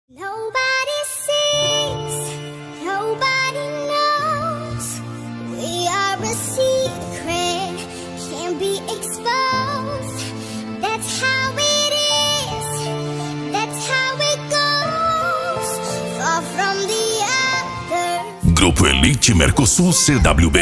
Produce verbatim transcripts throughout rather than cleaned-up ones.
Nobody sees, nobody knows. We are a secret, can't be exposed. That's how it is, that's how it goes. Far from the others. Gruppo Elite Mercosul S W B.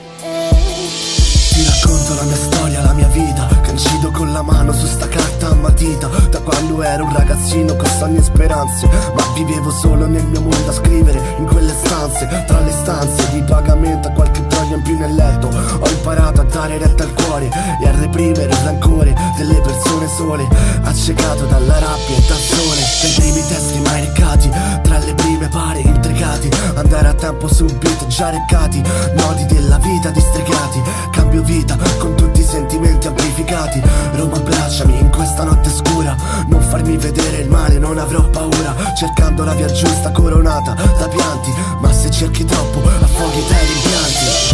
Ti racconto la mia storia, la mia vita, che incido con la mano su sta carta a matita. Da quando ero un ragazzino con sogni e speranze, ma vivevo solo nel mio mondo a scrivere in quelle stanze. Tra le stanze di pagamento a qualche troia in più nel letto, ho imparato a dare retta al cuore e a reprimere il rancore delle persone sole, accecato dalla rabbia e dal sole. Dai primi testi mai recati, tra le prime pare intricati, andare a tempo subito già reccati, nodi della vita distregati. Cambio vita con tutti i sentimenti amplificati. Roma, abbracciami in questa notte scura, non farmi vedere il male, non avrò paura. Cercando la via giusta coronata da pianti, ma se cerchi troppo affoghi te gli impianti.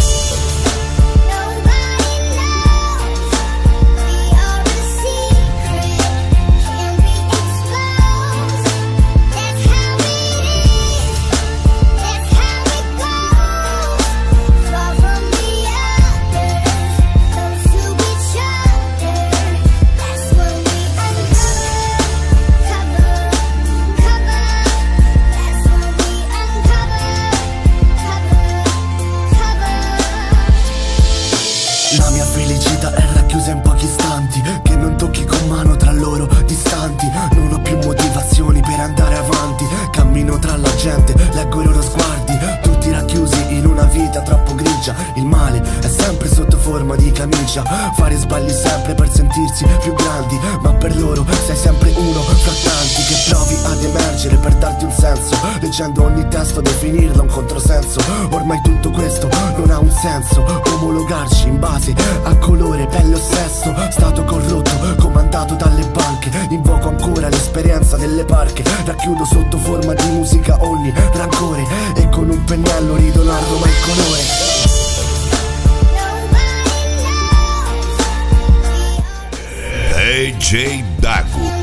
La mia felicità è racchiusa in pochi istanti, che non tocchi con mano tra loro distanti. Non ho più motivazioni per andare avanti, cammino tra la gente, leggo i loro sguardi, tutti racchiusi in una vita troppo grigia. Il male è sempre sotto forma di camicia, fare sbagli sempre per sentirsi più grandi, ma per loro sei sempre uno fra tanti. Che provi ad emergere per darti un senso, leggendo ogni testo definirlo un controsenso. Ormai tutto questo non ha un senso, omologarci in base a colore, pelle o sesso. Stato corrotto, comandato dalle banche, invoco ancora l'esperienza delle parche. Racchiudo sotto forma di musica ogni rancore e con un pennello ridono a Roma il colore. D J Dagu.